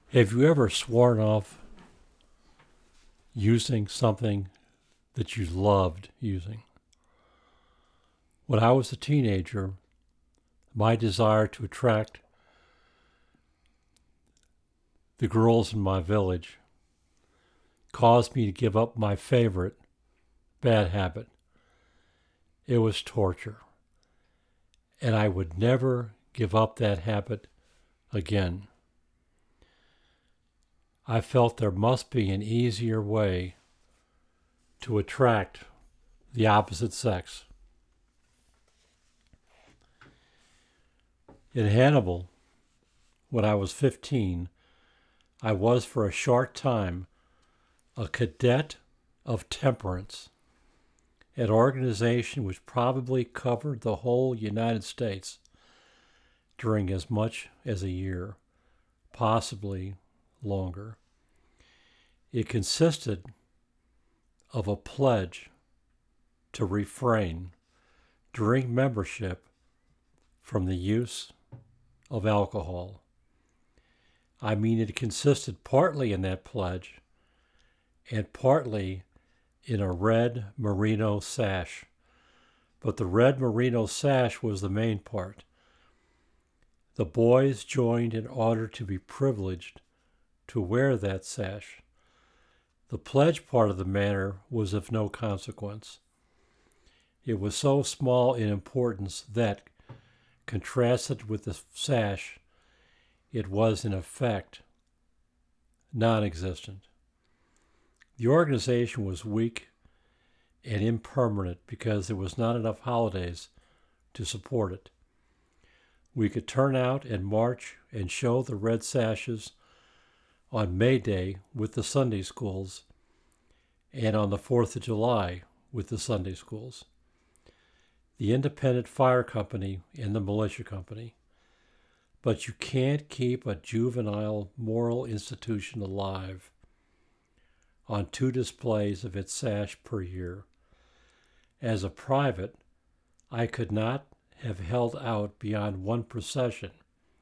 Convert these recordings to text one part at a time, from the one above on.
Have you ever sworn off using something that you loved using? When I was a teenager, my desire to attract the girls in my village caused me to give up my favorite bad habit. It was torture, and I would never give up that habit again. I felt there must be an easier way to attract the opposite sex. In Hannibal, when I was 15, I was for a short time a cadet of temperance, an organization which probably covered the whole United States during as much as a year, possibly longer. It consisted of a pledge to refrain during membership from the use of alcohol. I mean, it consisted partly in that pledge and partly in a red merino sash. But the red merino sash was the main part. The boys joined in order to be privileged to wear that sash. The pledge part of the matter was of no consequence. It was so small in importance that, contrasted with the sash, it was in effect non-existent. The organization was weak and impermanent because there was not enough holidays to support it. We could turn out and march and show the red sashes on May Day with the Sunday schools and on the 4th of July with the Sunday schools, the independent fire company and the militia company. But you can't keep a juvenile moral institution alive on 2 displays of its sash per year. As a private, I could not have held out beyond 1 procession,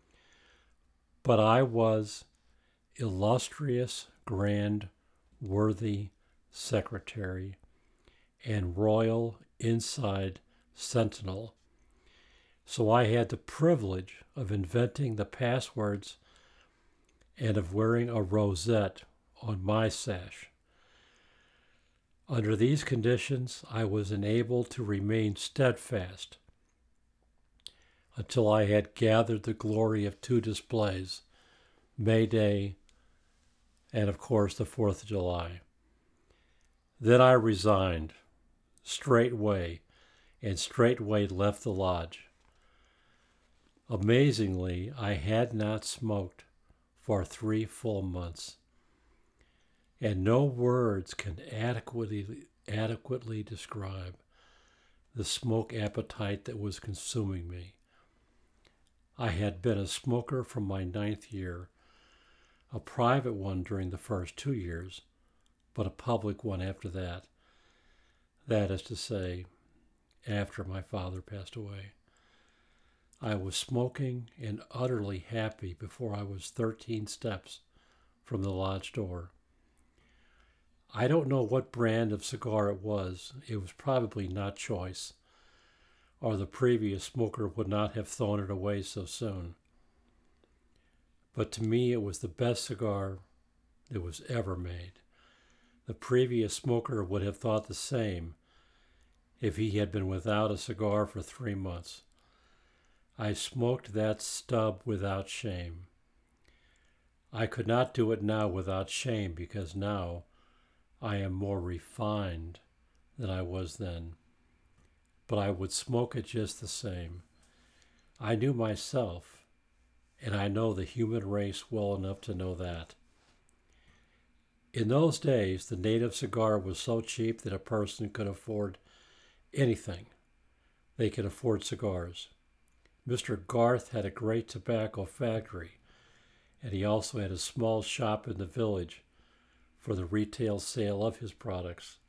but I was illustrious, grand, worthy secretary and royal inside sentinel. So I had the privilege of inventing the passwords and of wearing a rosette on my sash. Under these conditions, I was enabled to remain steadfast until I had gathered the glory of 2 displays, May Day and, of course, the 4th of July. Then I resigned straightway and straightway left the lodge. Amazingly, I had not smoked for 3 full months, and no words can adequately describe the smoke appetite that was consuming me. I had been a smoker from my 9th year, a private one during the first 2 years, but a public one after that. That is to say, after my father passed away. I was smoking and utterly happy before I was 13 steps from the lodge door. I don't know what brand of cigar it was. It was probably not choice, or the previous smoker would not have thrown it away so soon. But to me, it was the best cigar that was ever made. The previous smoker would have thought the same if he had been without a cigar for 3 months. I smoked that stub without shame. I could not do it now without shame because now I am more refined than I was then. But I would smoke it just the same. I knew myself, and I know the human race well enough to know that. In those days, the native cigar was so cheap that a person could afford anything. They could afford cigars. Mr. Garth had a great tobacco factory, and he also had a small shop in the village for the retail sale of his products.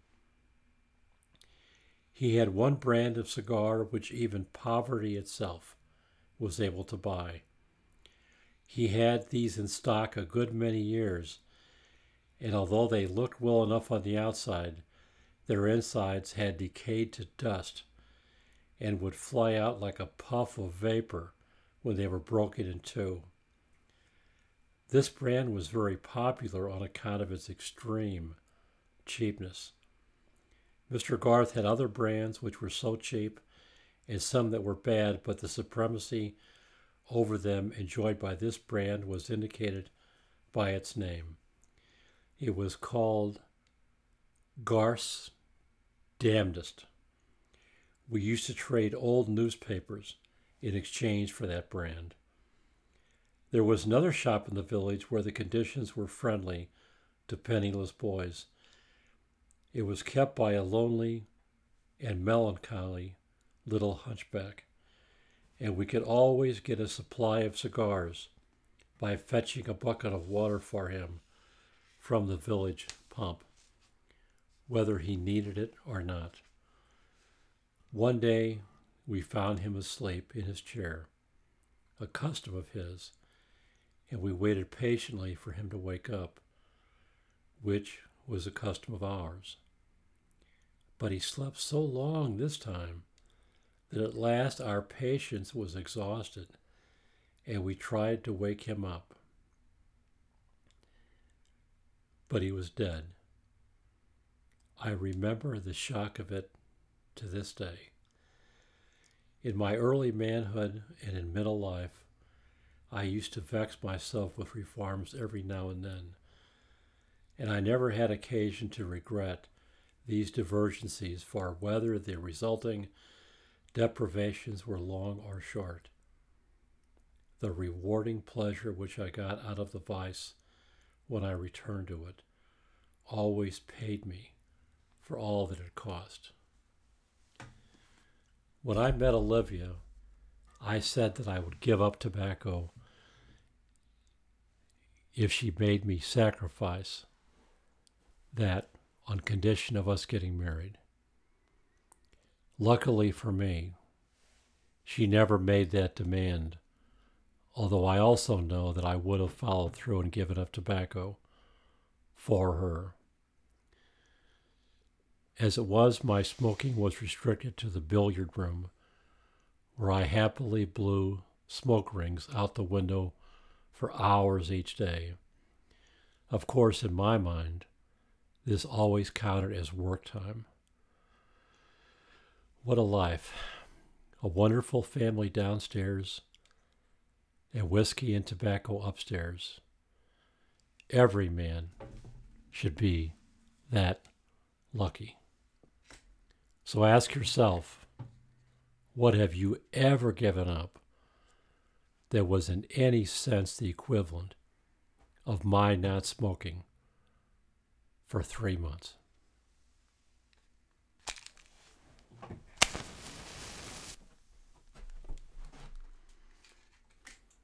He had one brand of cigar which even poverty itself was able to buy. He had these in stock a good many years, and although they looked well enough on the outside, their insides had decayed to dust and would fly out like a puff of vapor when they were broken in two. This brand was very popular on account of its extreme cheapness. Mr. Garth had other brands which were so cheap and some that were bad, but the supremacy over them enjoyed by this brand was indicated by its name. It was called Garth's Damnedest. We used to trade old newspapers in exchange for that brand. There was another shop in the village where the conditions were friendly to penniless boys. It was kept by a lonely and melancholy little hunchback, and we could always get a supply of cigars by fetching a bucket of water for him from the village pump, whether he needed it or not. One day we found him asleep in his chair, a custom of his, and we waited patiently for him to wake up, which was a custom of ours. But he slept so long this time that at last our patience was exhausted, and we tried to wake him up. But he was dead. I remember the shock of it to this day. In my early manhood and in middle life, I used to vex myself with reforms every now and then, and I never had occasion to regret these divergencies for whether the resulting deprivations were long or short. The rewarding pleasure which I got out of the vice when I returned to it always paid me for all that it cost. When I met Olivia, I said that I would give up tobacco if she made me sacrifice that on condition of us getting married. Luckily for me, she never made that demand, although I also know that I would have followed through and given up tobacco for her. As it was, my smoking was restricted to the billiard room, where I happily blew smoke rings out the window for hours each day. Of course, in my mind, this always counted as work time. What a life. A wonderful family downstairs and whiskey and tobacco upstairs. Every man should be that lucky. So ask yourself, what have you ever given up that was in any sense the equivalent of my not smoking for 3 months?